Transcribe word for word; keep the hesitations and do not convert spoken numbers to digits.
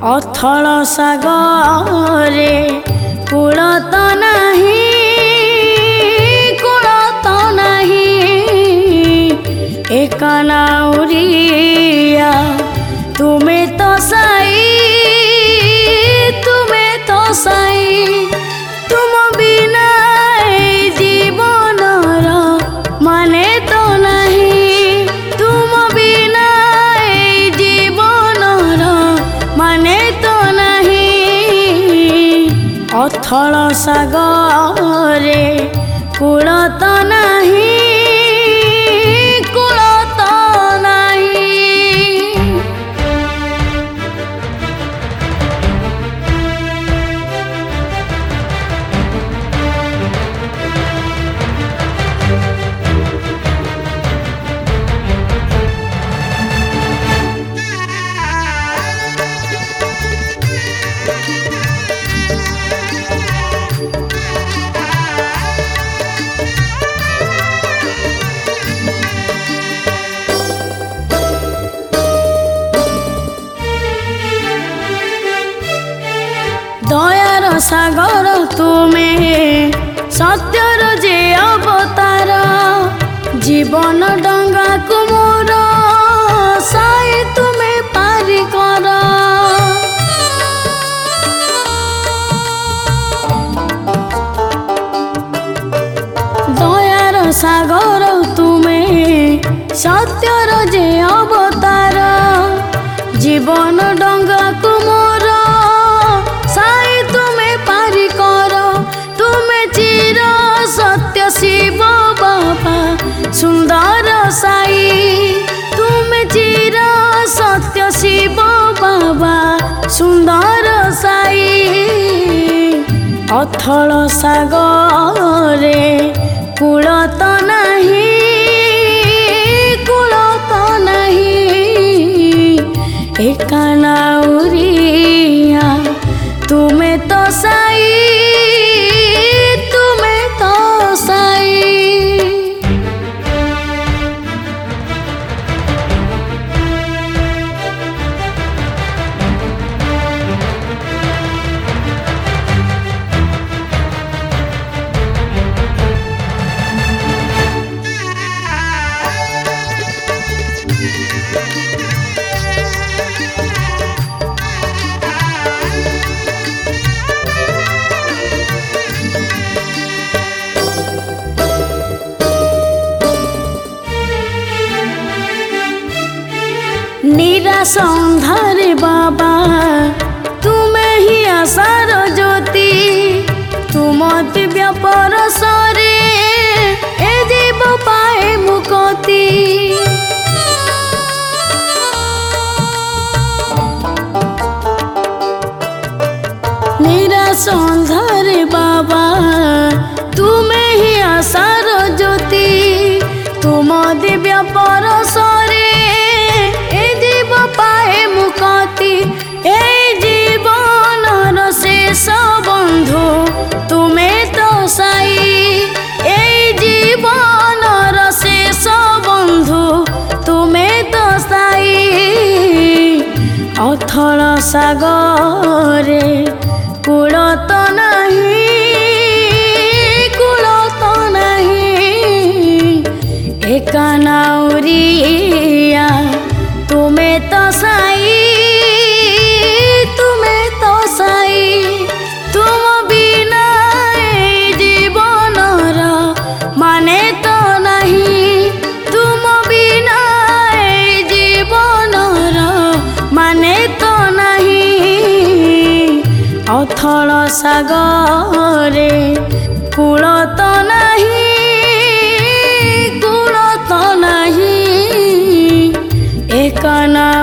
अथल सागरे cool तो नहीं, cool तो नहीं। एक नाउरिया तुम्हें तो साई, तुम्हें तो साई। तुम बिना जीवन माने तो नहीं, तुम बिना जीवन माने तो नहीं। अथल सागरे कूल तो नहीं, कूल तो नहीं। दयार सागर तुमे सत्यर जे अवतार, जीवन डंगा को मोर साई तुमे पारी कर। दयार सागर तुमे सत्यर जे अवतार, जीवन डंगा को मोर साई तुमे पारी कर। तुमे चिर सत्य शिव बाबा सुंदर साई, तुमे चिर सत्य शिव बाबा सुंदर साई। अथल सागरे कूल तो नहीं, कूल तो नहीं। एक नाउरिया तुम्हें तो साई, तुम्हें तो साई। निराश अंधारे बाबा तुम्हें ही आशार ज्योति, तुम दिव्य परसरे ए जीव पाए मुक्ति। निराश अंधारे बाबा तुम्हें ही आशार ज्योति, तुम दिव्य परसरे पाए मुक्ति। ए जीवन शेष बंधु तुम्हें तो साई, ए जीवन शेष बंधु तुम्हें तो साई। अथल सागरे कूल तो नहीं, कूल तो नहीं। एक नाउरिया तुम्हें तो साई, तुम्हें तो साई। तुम बिना जीवन माने तो नहीं, तुम बिना जीवन माने तो नहीं। अथल सागरे कूल तो नहीं, कूल तो नहीं। एक ना